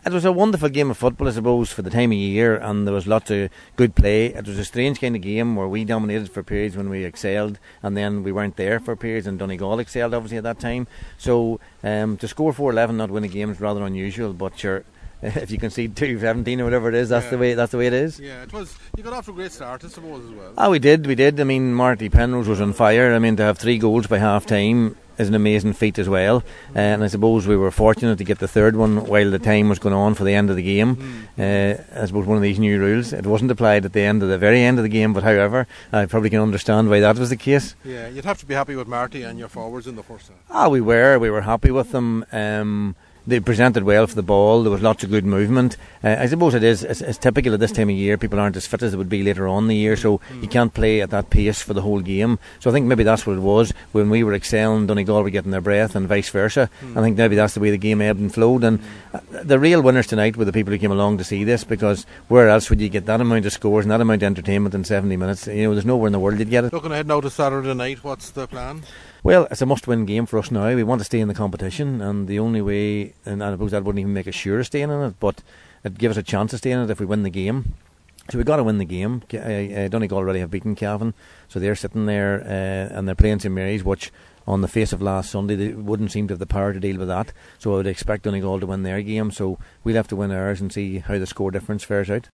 It was a wonderful game of football, I suppose, for the time of year, and there was lots of good play. It was a strange kind of game where we dominated for periods when we excelled, and then we weren't there for periods, and Donegal excelled obviously at that time. So to score 4-11, not win a game, is rather unusual. But sure, if you concede 2-17 or whatever it is, that's the way it is. Yeah, it was. You got off to a great start, I suppose, as well. Oh, we did. I mean, Marty Penrose was on fire. I mean, to have 3 goals by half time is an amazing feat as well. And I suppose we were fortunate to get the third one while the time was going on for the end of the game. I suppose one of these new rules, it wasn't applied at the very end of the game, but however, I probably can understand why that was the case. Yeah, you'd have to be happy with Marty and your forwards in the first half. We were happy with them. They presented well for the ball. There was lots of good movement. I suppose it's typical at this time of year. People aren't as fit as they would be later on in the year, so you can't play at that pace for the whole game. So I think maybe that's what it was. When we were excelling, Donegal were getting their breath, and vice versa. I think maybe that's the way the game ebbed and flowed. And the real winners tonight were the people who came along to see this, because where else would you get that amount of scores and that amount of entertainment in 70 minutes? There's nowhere in the world you'd get it. Looking ahead now to Saturday night, what's the plan? Well, it's a must-win game for us now. We want to stay in the competition, and the only way, and I suppose that wouldn't even make us sure of staying in it, but it'd give us a chance of staying in it if we win the game. So we've got to win the game. Donegal already have beaten Cavan, so they're sitting there and they're playing St Mary's, which on the face of last Sunday they wouldn't seem to have the power to deal with that. So I would expect Donegal to win their game, so we'll have to win ours and see how the score difference fares out.